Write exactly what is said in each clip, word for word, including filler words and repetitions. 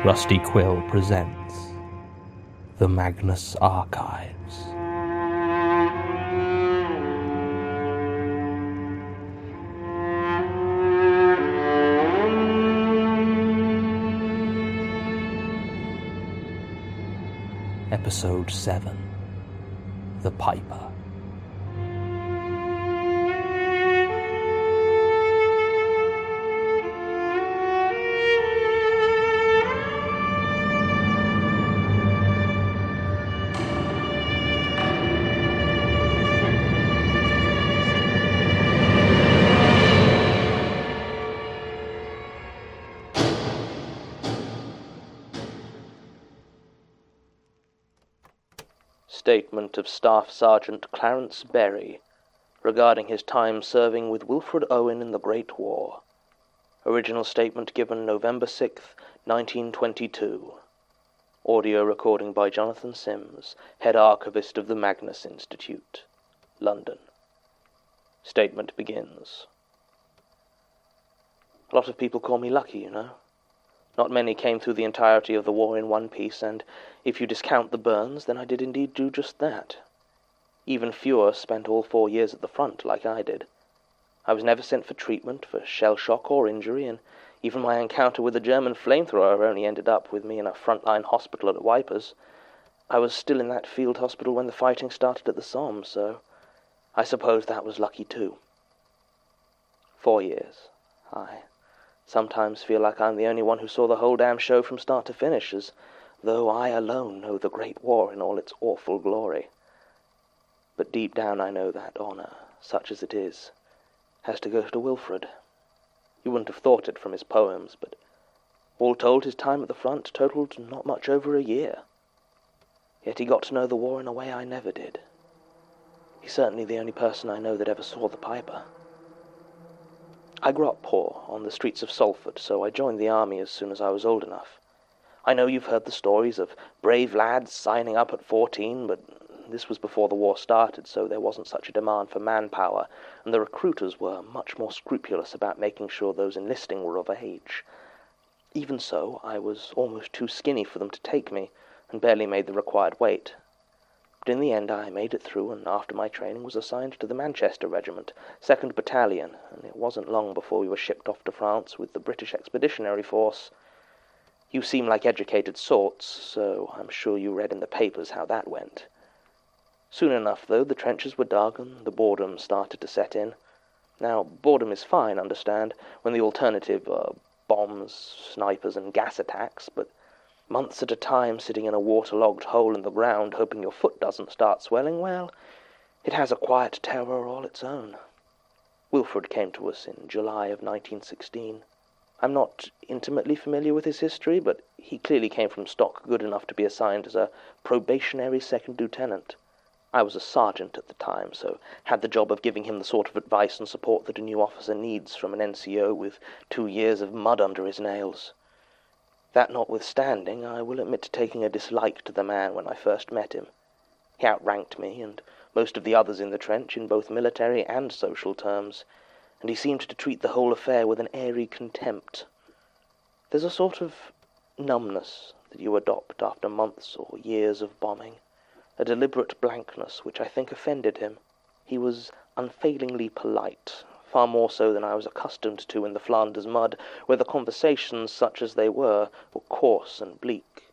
Rusty Quill presents The Magnus Archives. Episode seven, The Piper. Statement of Staff Sergeant Clarence Berry regarding his time serving with Wilfred Owen in the Great War. Original statement given November sixth, nineteen twenty-two. Audio recording by Jonathan Sims, Head Archivist of the Magnus Institute, London. Statement begins. A lot of people call me lucky, you know. Not many came through the entirety of the war in one piece, and if you discount the burns, then I did indeed do just that. Even fewer spent all four years at the front, like I did. I was never sent for treatment for shell shock or injury, and even my encounter with the German flamethrower only ended up with me in a frontline hospital at Wipers. I was still in that field hospital when the fighting started at the Somme, so I suppose that was lucky too. Four years, aye. Sometimes feel like I'm the only one who saw the whole damn show from start to finish, as though I alone know the Great War in all its awful glory. But deep down I know that honour, such as it is, has to go to Wilfred. You wouldn't have thought it from his poems, but all told his time at the front totalled not much over a year. Yet he got to know the war in a way I never did. He's certainly the only person I know that ever saw the Piper. I grew up poor, on the streets of Salford, so I joined the army as soon as I was old enough. I know you've heard the stories of brave lads signing up at fourteen, but this was before the war started, so there wasn't such a demand for manpower, and the recruiters were much more scrupulous about making sure those enlisting were of age. Even so, I was almost too skinny for them to take me, and barely made the required weight. But in the end I made it through, and after my training was assigned to the Manchester Regiment, second Battalion, and it wasn't long before we were shipped off to France with the British Expeditionary Force. You seem like educated sorts, so I'm sure you read in the papers how that went. Soon enough, though, the trenches were dug and the boredom started to set in. Now, boredom is fine, understand, when the alternative are bombs, snipers, and gas attacks, but months at a time sitting in a waterlogged hole in the ground hoping your foot doesn't start swelling, well, it has a quiet terror all its own. Wilfred came to us in July of nineteen sixteen. I'm not intimately familiar with his history, but he clearly came from stock good enough to be assigned as a probationary second lieutenant. I was a sergeant at the time, so had the job of giving him the sort of advice and support that a new officer needs from an N C O with two years of mud under his nails. That notwithstanding, I will admit to taking a dislike to the man when I first met him. He outranked me, and most of the others in the trench, in both military and social terms, and he seemed to treat the whole affair with an airy contempt. There's a sort of numbness that you adopt after months or years of bombing, a deliberate blankness which I think offended him. He was unfailingly polite, far more so than I was accustomed to in the Flanders mud, where the conversations, such as they were, were coarse and bleak.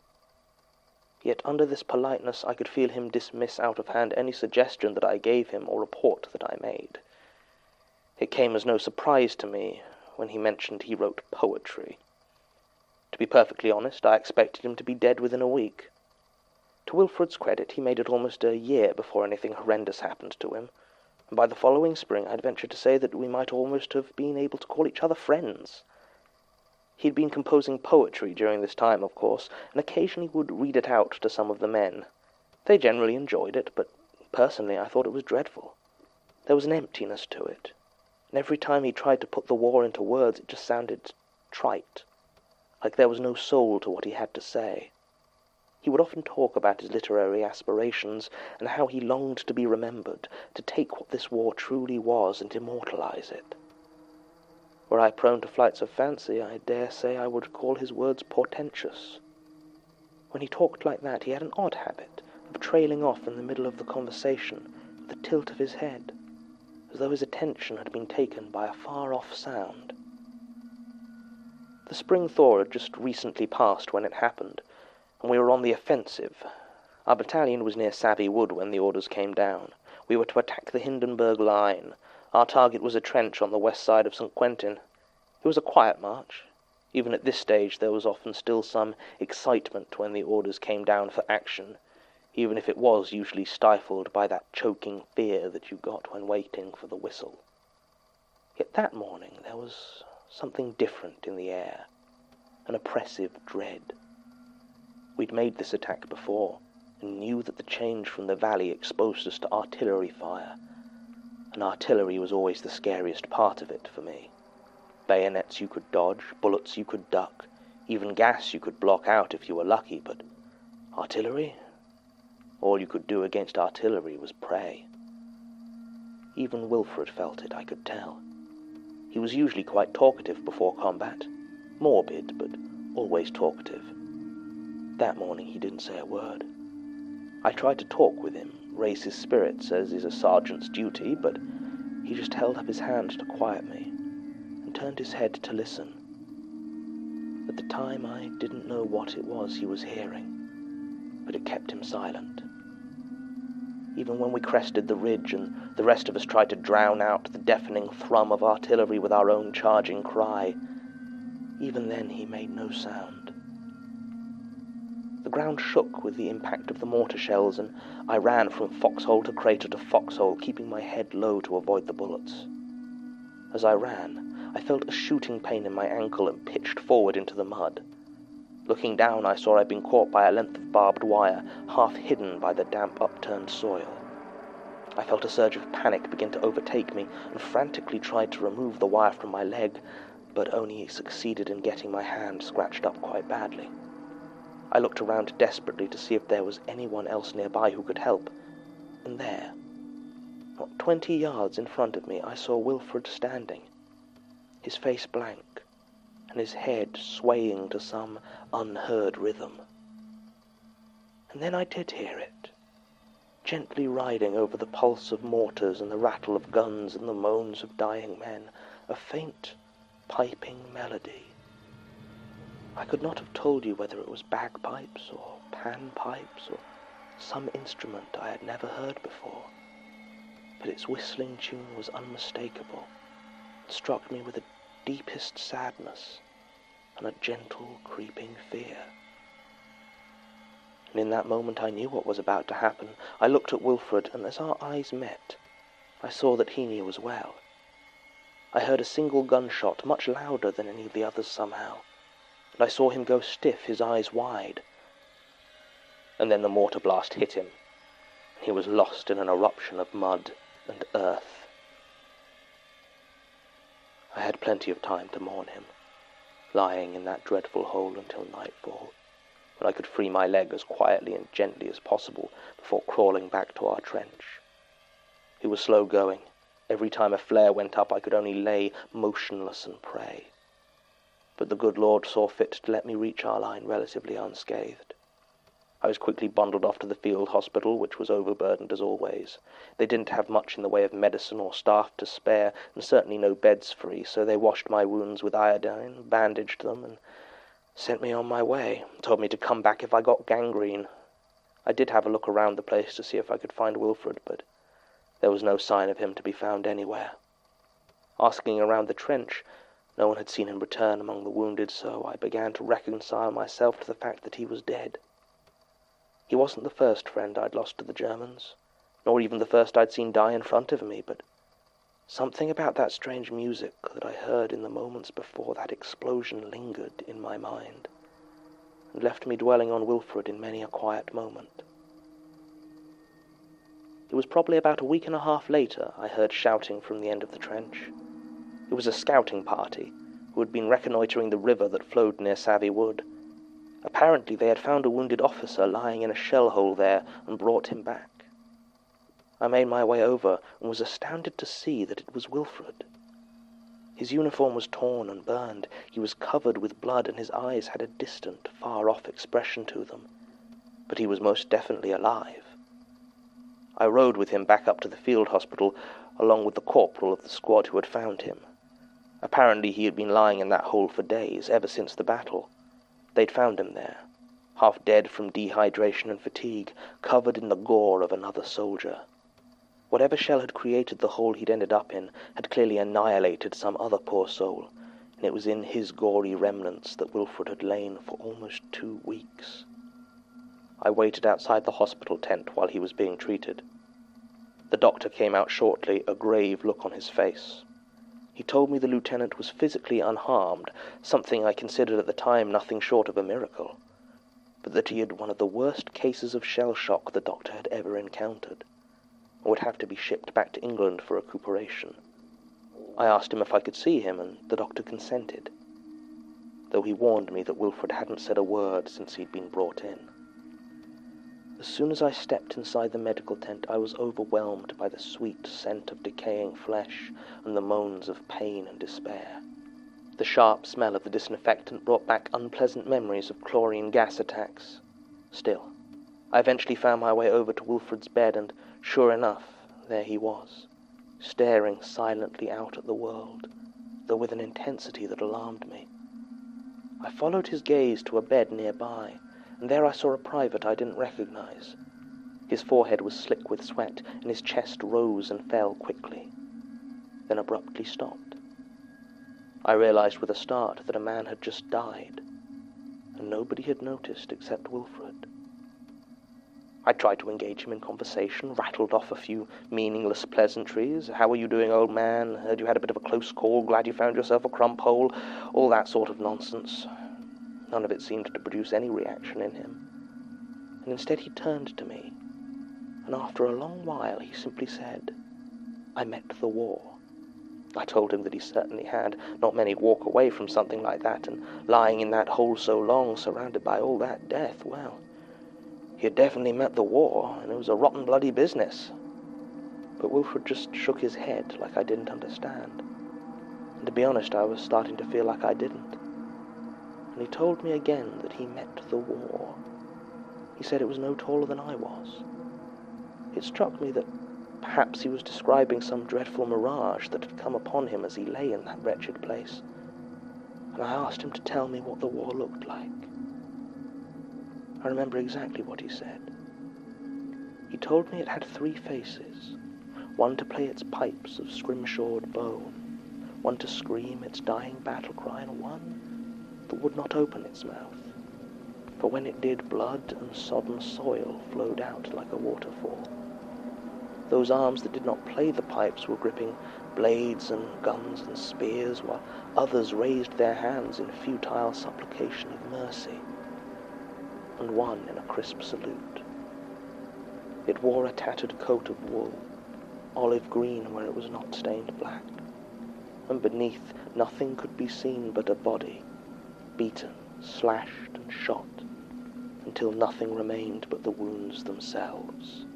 Yet under this politeness I could feel him dismiss out of hand any suggestion that I gave him or report that I made. It came as no surprise to me when he mentioned he wrote poetry. To be perfectly honest, I expected him to be dead within a week. To Wilfred's credit, he made it almost a year before anything horrendous happened to him, and by the following spring I'd venture to say that we might almost have been able to call each other friends. He'd been composing poetry during this time, of course, and occasionally would read it out to some of the men. They generally enjoyed it, but personally I thought it was dreadful. There was an emptiness to it, and every time he tried to put the war into words it just sounded trite, like there was no soul to what he had to say. He would often talk about his literary aspirations, and how he longed to be remembered, to take what this war truly was and immortalize it. Were I prone to flights of fancy, I dare say I would call his words portentous. When he talked like that, he had an odd habit of trailing off in the middle of the conversation with a tilt of his head, as though his attention had been taken by a far-off sound. The spring thaw had just recently passed when it happened, and we were on the offensive. Our battalion was near Savvy Wood when the orders came down. We were to attack the Hindenburg line. Our target was a trench on the west side of Saint Quentin. It was a quiet march. Even at this stage there was often still some excitement when the orders came down for action, even if it was usually stifled by that choking fear that you got when waiting for the whistle. Yet that morning there was something different in the air, an oppressive dread. We'd made this attack before, and knew that the change from the valley exposed us to artillery fire, and artillery was always the scariest part of it for me. Bayonets you could dodge, bullets you could duck, even gas you could block out if you were lucky, but artillery? All you could do against artillery was pray. Even Wilfred felt it, I could tell. He was usually quite talkative before combat, morbid, but always talkative. That morning he didn't say a word. I tried to talk with him, raise his spirits, as is a sergeant's duty, but he just held up his hand to quiet me, and turned his head to listen. At the time I didn't know what it was he was hearing, but it kept him silent. Even when we crested the ridge and the rest of us tried to drown out the deafening thrum of artillery with our own charging cry, even then he made no sound. The ground shook with the impact of the mortar shells, and I ran from foxhole to crater to foxhole, keeping my head low to avoid the bullets. As I ran, I felt a shooting pain in my ankle and pitched forward into the mud. Looking down, I saw I'd been caught by a length of barbed wire, half hidden by the damp upturned soil. I felt a surge of panic begin to overtake me, and frantically tried to remove the wire from my leg, but only succeeded in getting my hand scratched up quite badly. I looked around desperately to see if there was anyone else nearby who could help, and there, not twenty yards in front of me, I saw Wilfred standing, his face blank, and his head swaying to some unheard rhythm. And then I did hear it, gently riding over the pulse of mortars and the rattle of guns and the moans of dying men, a faint, piping melody. I could not have told you whether it was bagpipes or panpipes or some instrument I had never heard before, but its whistling tune was unmistakable. It struck me with the deepest sadness and a gentle, creeping fear. And in that moment I knew what was about to happen. I looked at Wilfred, and as our eyes met, I saw that he knew as well. I heard a single gunshot, much louder than any of the others somehow, and I saw him go stiff, his eyes wide. And then the mortar blast hit him, and he was lost in an eruption of mud and earth. I had plenty of time to mourn him, lying in that dreadful hole until nightfall, when I could free my leg as quietly and gently as possible before crawling back to our trench. He was slow going. Every time a flare went up, I could only lay motionless and pray. But the good Lord saw fit to let me reach our line relatively unscathed. I was quickly bundled off to the field hospital, which was overburdened as always. They didn't have much in the way of medicine or staff to spare, and certainly no beds free, so they washed my wounds with iodine, bandaged them, and sent me on my way, told me to come back if I got gangrene. I did have a look around the place to see if I could find Wilfred, but there was no sign of him to be found anywhere. Asking around the trench, no one had seen him return among the wounded, so I began to reconcile myself to the fact that he was dead. He wasn't the first friend I'd lost to the Germans, nor even the first I'd seen die in front of me, but something about that strange music that I heard in the moments before that explosion lingered in my mind, and left me dwelling on Wilfred in many a quiet moment. It was probably about a week and a half later I heard shouting from the end of the trench. It was a scouting party who had been reconnoitering the river that flowed near Savvy Wood. Apparently they had found a wounded officer lying in a shell hole there and brought him back. I made my way over and was astounded to see that it was Wilfred. His uniform was torn and burned, he was covered with blood, and his eyes had a distant, far-off expression to them. but he was most definitely alive. I rode with him back up to the field hospital, along with the corporal of the squad who had found him. Apparently he had been lying in that hole for days, ever since the battle. They'd found him there, half dead from dehydration and fatigue, covered in the gore of another soldier. Whatever shell had created the hole he'd ended up in had clearly annihilated some other poor soul, and it was in his gory remnants that Wilfred had lain for almost two weeks. I waited outside the hospital tent while he was being treated. The doctor came out shortly, a grave look on his face. He told me the lieutenant was physically unharmed, something I considered at the time nothing short of a miracle, but that he had one of the worst cases of shell shock the doctor had ever encountered, and would have to be shipped back to England for recuperation. I asked him if I could see him, and the doctor consented, though he warned me that Wilfred hadn't said a word since he'd been brought in. As soon as I stepped inside the medical tent, I was overwhelmed by the sweet scent of decaying flesh and the moans of pain and despair. The sharp smell of the disinfectant brought back unpleasant memories of chlorine gas attacks. Still, I eventually found my way over to Wilfred's bed, and sure enough, there he was, staring silently out at the world, though with an intensity that alarmed me. I followed his gaze to a bed nearby, and there I saw a private I didn't recognize. His forehead was slick with sweat, and his chest rose and fell quickly, then abruptly stopped. I realized with a start that a man had just died, and nobody had noticed except Wilfred. I tried to engage him in conversation, rattled off a few meaningless pleasantries. "How are you doing, old man? Heard you had a bit of a close call. Glad you found yourself a crump hole." All that sort of nonsense. None of it seemed to produce any reaction in him, and instead he turned to me, and after a long while he simply said, "I met the war." I told him that he certainly had. Not many walk away from something like that, and lying in that hole so long, surrounded by all that death, well, he had definitely met the war, and it was a rotten bloody business. But Wilfred just shook his head like I didn't understand, and to be honest, I was starting to feel like I didn't. And he told me again that he met the war. He said it was no taller than I was. It struck me that perhaps he was describing some dreadful mirage that had come upon him as he lay in that wretched place, and I asked him to tell me what the war looked like. I remember exactly what he said. He told me it had three faces, one to play its pipes of scrimshawed bone, one to scream its dying battle cry, and one that would not open its mouth, for when it did, blood and sodden soil flowed out like a waterfall. Those arms that did not play the pipes were gripping blades and guns and spears, while others raised their hands in futile supplication of mercy, and one in a crisp salute. It wore a tattered coat of wool, olive green where it was not stained black, and beneath nothing could be seen but a body, beaten, slashed, and shot, until nothing remained but the wounds themselves.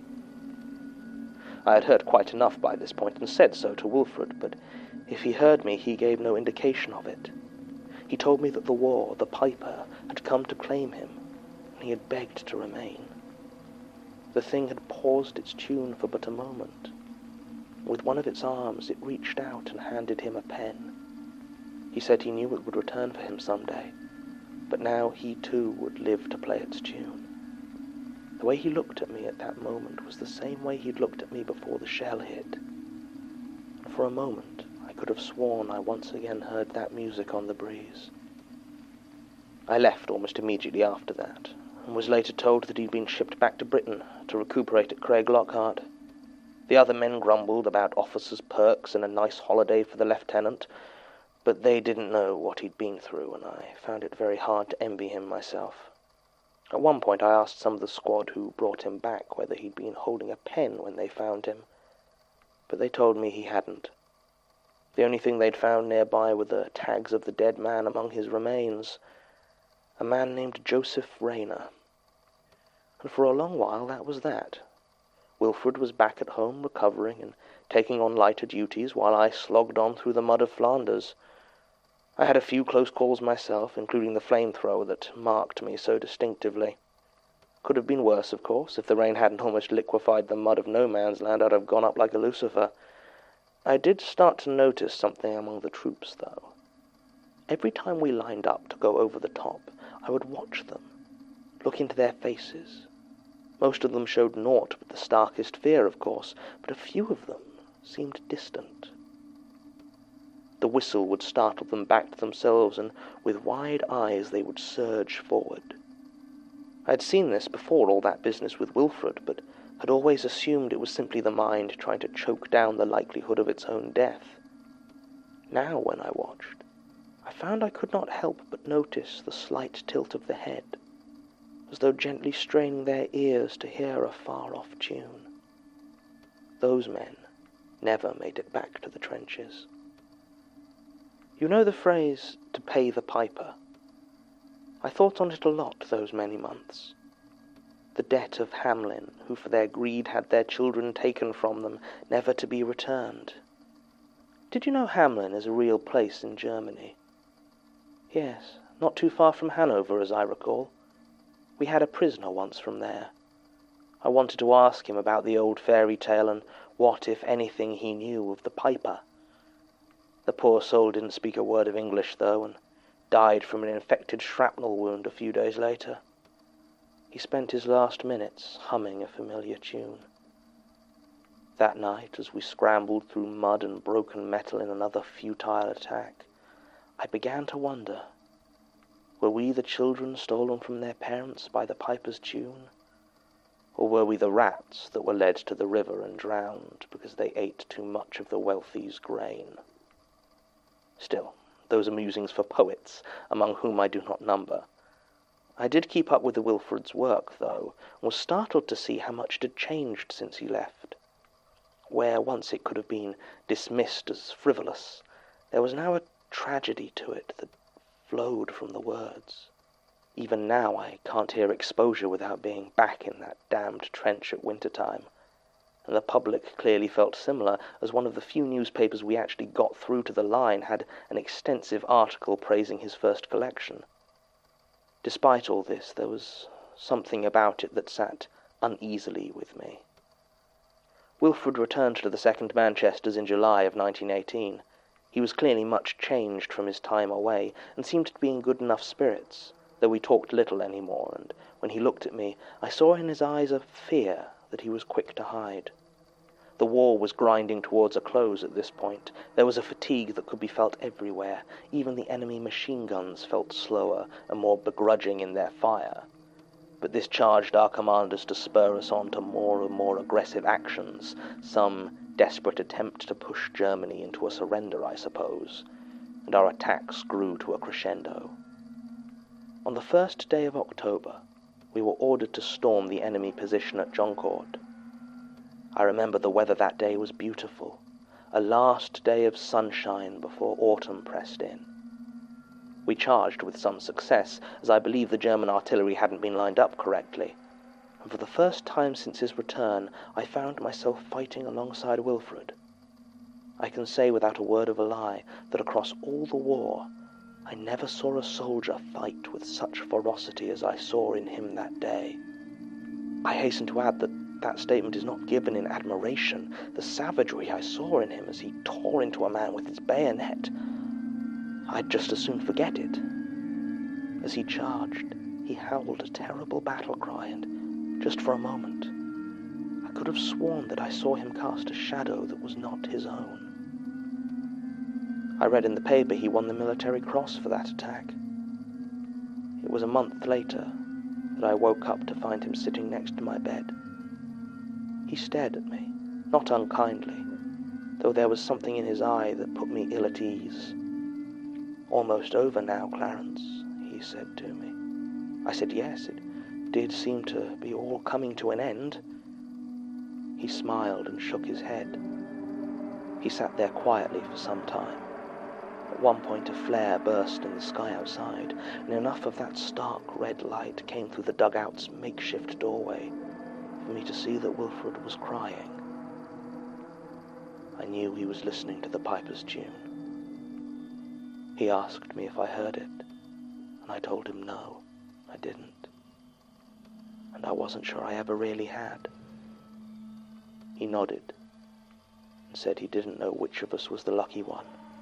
I had heard quite enough by this point, and said so to Wilfred, but if he heard me, he gave no indication of it. He told me that the war, the piper, had come to claim him, and he had begged to remain. The thing had paused its tune for but a moment. With one of its arms, it reached out and handed him a pen. He said he knew it would return for him some day, but now he too would live to play its tune. The way he looked at me at that moment was the same way he'd looked at me before the shell hit. And for a moment, I could have sworn I once again heard that music on the breeze. I left almost immediately after that, and was later told that he'd been shipped back to Britain to recuperate at Craig Lockhart. The other men grumbled about officers' perks and a nice holiday for the lieutenant, but they didn't know what he'd been through, and I found it very hard to envy him myself. At one point I asked some of the squad who brought him back whether he'd been holding a pen when they found him, but they told me he hadn't. The only thing they'd found nearby were the tags of the dead man among his remains, a man named Joseph Rayner. And for a long while that was that. Wilfred was back at home recovering and taking on lighter duties while I slogged on through the mud of Flanders. I had a few close calls myself, including the flamethrower that marked me so distinctively. Could have been worse, of course. If the rain hadn't almost liquefied the mud of no man's land, I'd have gone up like a lucifer. I did start to notice something among the troops, though. Every time we lined up to go over the top, I would watch them, look into their faces. Most of them showed naught but the starkest fear, of course, but a few of them seemed distant. The whistle would startle them back to themselves, and with wide eyes they would surge forward. I had seen this before all that business with Wilfred, but had always assumed it was simply the mind trying to choke down the likelihood of its own death. Now, when I watched, I found I could not help but notice the slight tilt of the head, as though gently straining their ears to hear a far-off tune. Those men never made it back to the trenches. You know the phrase, to pay the piper? I thought on it a lot those many months. The debt of Hamlin, who for their greed had their children taken from them, never to be returned. Did you know Hamlin is a real place in Germany? Yes, not too far from Hanover, as I recall. We had a prisoner once from there. I wanted to ask him about the old fairy tale and what, if anything, he knew of the piper. The poor soul didn't speak a word of English, though, and died from an infected shrapnel wound a few days later. He spent his last minutes humming a familiar tune. That night, as we scrambled through mud and broken metal in another futile attack, I began to wonder, were we the children stolen from their parents by the piper's tune? Or were we the rats that were led to the river and drowned because they ate too much of the wealthy's grain? Still, those are musings for poets, among whom I do not number. I did keep up with the Wilfred's work, though, and was startled to see how much it had changed since he left. Where once it could have been dismissed as frivolous, there was now a tragedy to it that flowed from the words. Even now I can't hear Exposure without being back in that damned trench at winter-time. And the public clearly felt similar, as one of the few newspapers we actually got through to the line had an extensive article praising his first collection. Despite all this, there was something about it that sat uneasily with me. Wilfred returned to the Second Manchesters in July of nineteen eighteen. He was clearly much changed from his time away, and seemed to be in good enough spirits, though we talked little any more, and when he looked at me, I saw in his eyes a fear that he was quick to hide. The war was grinding towards a close at this point. There was a fatigue that could be felt everywhere. Even the enemy machine guns felt slower and more begrudging in their fire. But this charged our commanders to spur us on to more and more aggressive actions, some desperate attempt to push Germany into a surrender, I suppose, and our attacks grew to a crescendo. On the first day of October, we were ordered to storm the enemy position at Joncourt. I remember the weather that day was beautiful, a last day of sunshine before autumn pressed in. We charged with some success, as I believe the German artillery hadn't been lined up correctly, and for the first time since his return I found myself fighting alongside Wilfred. I can say without a word of a lie that across all the war I never saw a soldier fight with such ferocity as I saw in him that day. I hasten to add that that statement is not given in admiration. The savagery I saw in him as he tore into a man with his bayonet, I'd just as soon forget it. As he charged, he howled a terrible battle cry, and just for a moment, I could have sworn that I saw him cast a shadow that was not his own. I read in the paper he won the Military Cross for that attack. It was a month later that I woke up to find him sitting next to my bed. He stared at me, not unkindly, though there was something in his eye that put me ill at ease. "Almost over now, Clarence," he said to me. I said yes, it did seem to be all coming to an end. He smiled and shook his head. He sat there quietly for some time. At one point a flare burst in the sky outside, and enough of that stark red light came through the dugout's makeshift doorway for me to see that Wilfred was crying. I knew he was listening to the piper's tune. He asked me if I heard it, and I told him no, I didn't. and I wasn't sure I ever really had. He nodded and said he didn't know which of us was the lucky one.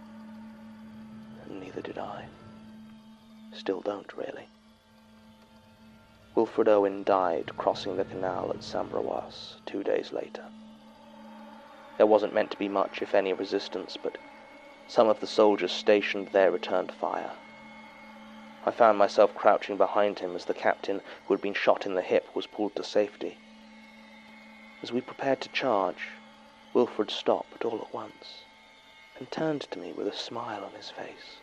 And neither did I. Still don't, really. Wilfred Owen died crossing the canal at Sambrawas two days later. There wasn't meant to be much, if any, resistance, but some of the soldiers stationed there returned fire. I found myself crouching behind him as the captain, who had been shot in the hip, was pulled to safety. As we prepared to charge, Wilfred stopped all at once and turned to me with a smile on his face.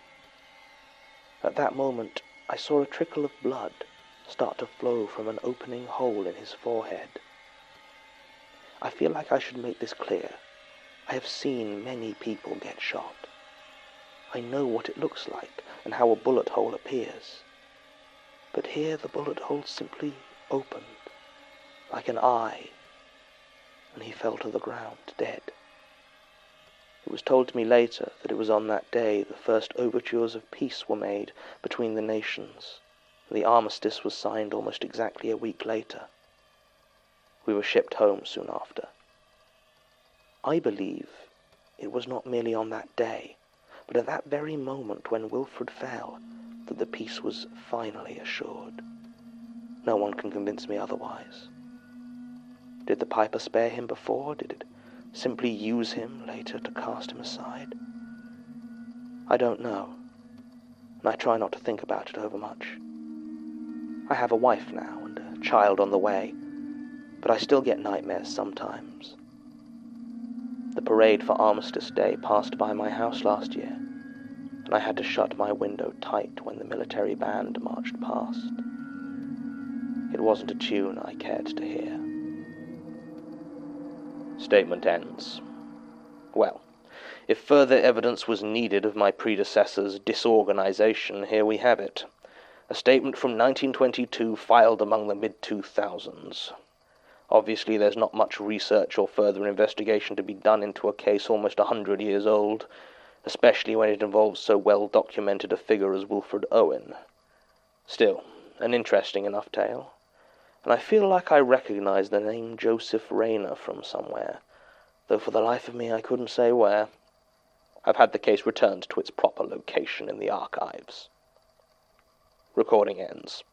At that moment, I saw a trickle of blood start to flow from an opening hole in his forehead. I feel like I should make this clear. I have seen many people get shot. I know what it looks like and how a bullet hole appears. But here the bullet hole simply opened, like an eye, and he fell to the ground dead. It was told to me later that it was on that day the first overtures of peace were made between the nations. The armistice was signed almost exactly a week later. We were shipped home soon after. I believe it was not merely on that day, but at that very moment when Wilfred fell, that the peace was finally assured. No one can convince me otherwise. Did the Piper spare him before? Did it simply use him later to cast him aside? I don't know, and I try not to think about it overmuch. I have a wife now and a child on the way, but I still get nightmares sometimes. The parade for Armistice Day passed by my house last year, and I had to shut my window tight when the military band marched past. It wasn't a tune I cared to hear. Statement ends. Well, if further evidence was needed of my predecessor's disorganization, here we have it. A statement from nineteen twenty-two filed among the mid two thousands. Obviously, there's not much research or further investigation to be done into a case almost a hundred years old, especially when it involves so well-documented a figure as Wilfred Owen. Still, an interesting enough tale, and I feel like I recognize the name Joseph Rayner from somewhere, though for the life of me I couldn't say where. I've had the case returned to its proper location in the archives. Recording ends.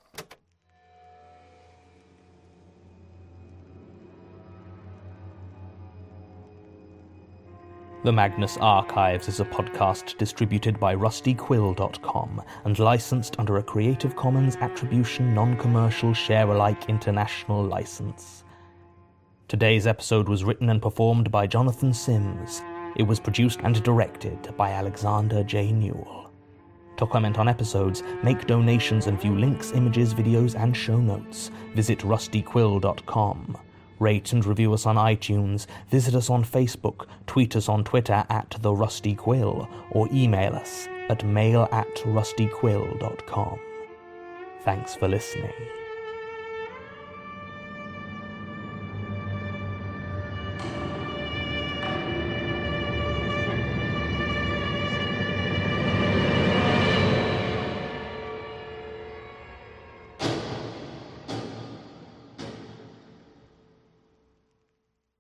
The Magnus Archives is a podcast distributed by rusty quill dot com and licensed under a Creative Commons Attribution Non-Commercial Share-alike International License. Today's episode was written and performed by Jonathan Sims. It was produced and directed by Alexander J. Newell. To comment on episodes, make donations and view links, images, videos, and show notes, visit rusty quill dot com. Rate and review us on iTunes, visit us on Facebook, tweet us on Twitter at The Rusty Quill, or email us at mail at rusty quill dot com. Thanks for listening.